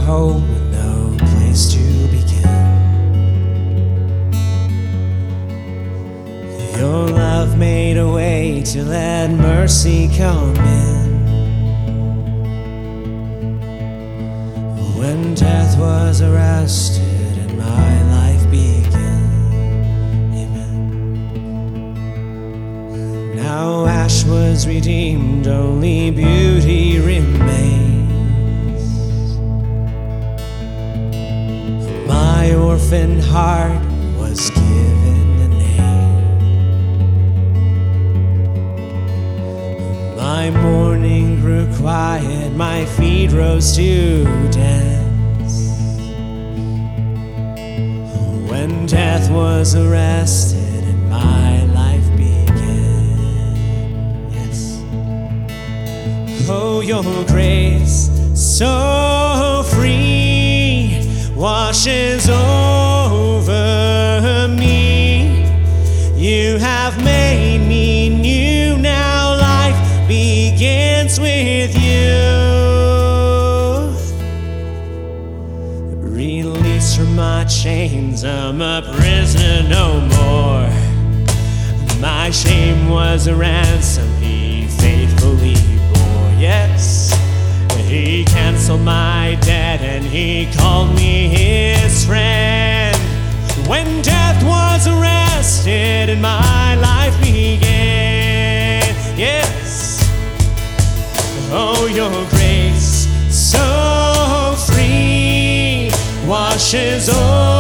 home with no place to begin. Your love made a way to let mercy come in. When death was arrested and my life began. Amen. Now ash was redeemed, only beauty remains. My orphan heart was given a name. My mourning grew quiet, my feet rose to dance. When death was arrested and my life began. Yes. Oh, your grace so free washes over me. You have made me new, now life begins with you. Released from my chains, I'm a prisoner no more. My shame was a ransom he faithfully bore. Yes, he canceled my debt and he called me his friend. When death was arrested and my life began. Yes. Oh, your grace so free washes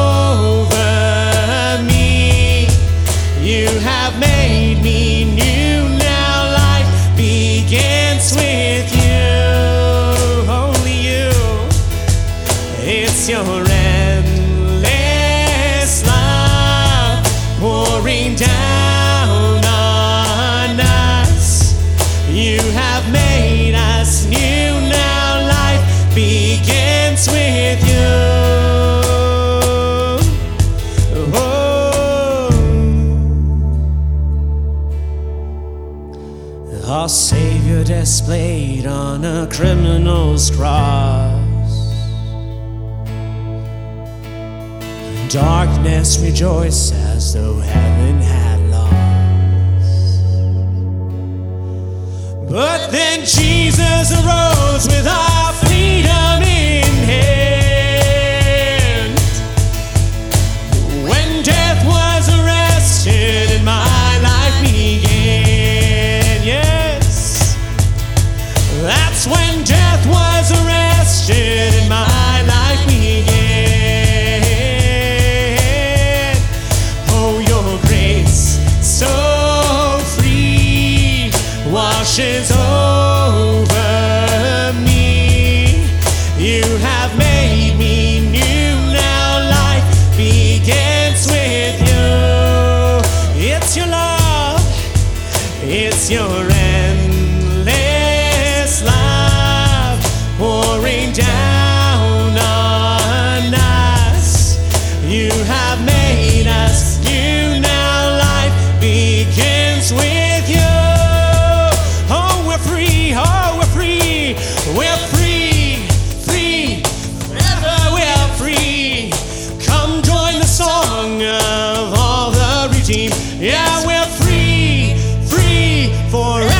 over me. You have made me new, now life begins with you. Only you. It's your endless love pouring down on us. You have made us new, now life begins with you. Oh. Our Savior displayed on a criminal's cross. Darkness rejoiced as though heaven had lost. But then Jesus arose with our freedom in hand. When death was arrested and my life began. Yes, that's when death was arrested and my life began. Oh, your grace so free washes over me. You have made me new, now life begins with you. It's your love, it's your endless love pouring down on us. You have made us new, now life begins with you. Oh, we're free, we're free, free, forever we're free. Come join the song of all the redeemed. Yeah, we're free, free, forever.